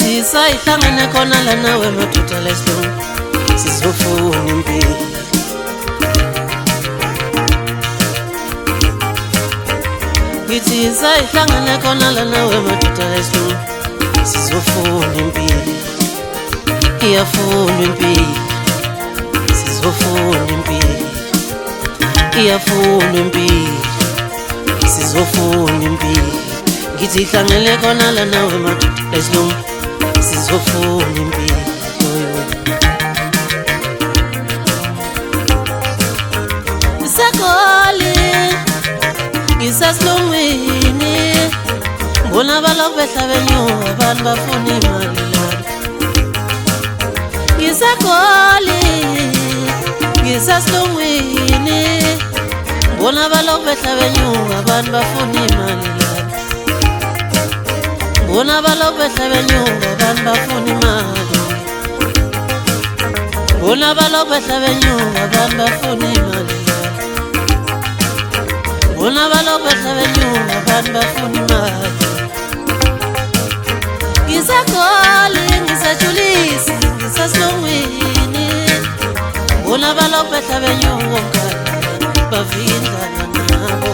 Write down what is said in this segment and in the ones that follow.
ngithi sayihlangene khona la nawe madoda lesilungu sizofuna impilo. Ngithi sayihlangene khona la nawe madoda lesilungu sizofuna impilo. Iyafuna impilo, sizofuna impilo. Iyafuna impilo, sizofuna impilo. Ngithi ihlangene khona la nawe madoda lesilungu sizofuna impilo. Ngisagoli ngisasilungwini ngibona balokhu behla benyuka abantu bafuna imali lana. Ngisagoli ngisasilungwini ngibona balokhu behla benyuka abantu bafuna imali lana. Ngibona balokhu behla benyuka abantu bafuna imali. Ngibona balokhu behla benyuka abantu bafuna imali. Ngibona balokhu behla benyuka abantu bafuna imali. Ngisagoli ngisajulisi ngisasilungwini ngibona balokhu behla benyuka bavindana nabo.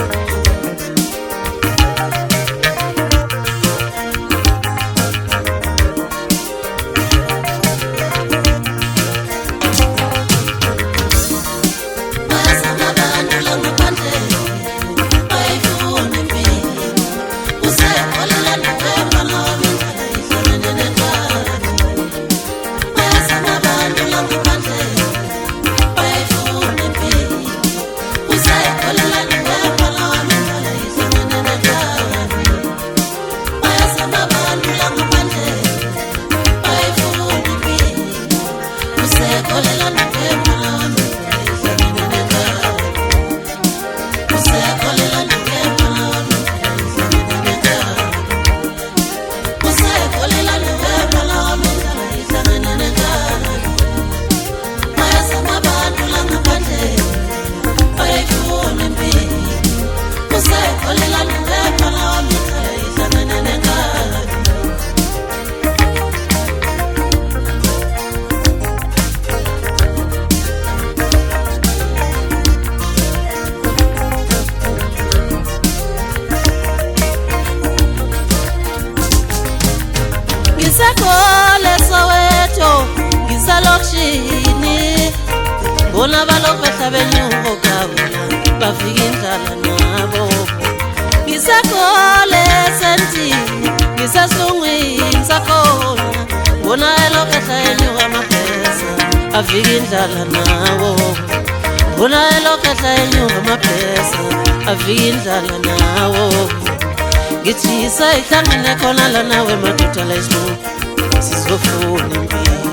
Ngisagole Soweto ngisalokishini ngibona balokhu behla benyuka bafika indlala nabo. Ngisagole Sentini ngisasilungwini sakhona ngibona elokhu behla benyuka amabhesa afika indlala nawo. Ngibona elokhu behla benyuka amabhesa afika indlala nawo. Ngithi sayihlangene khona la nawe madoda lesilungu sizofuna impilo.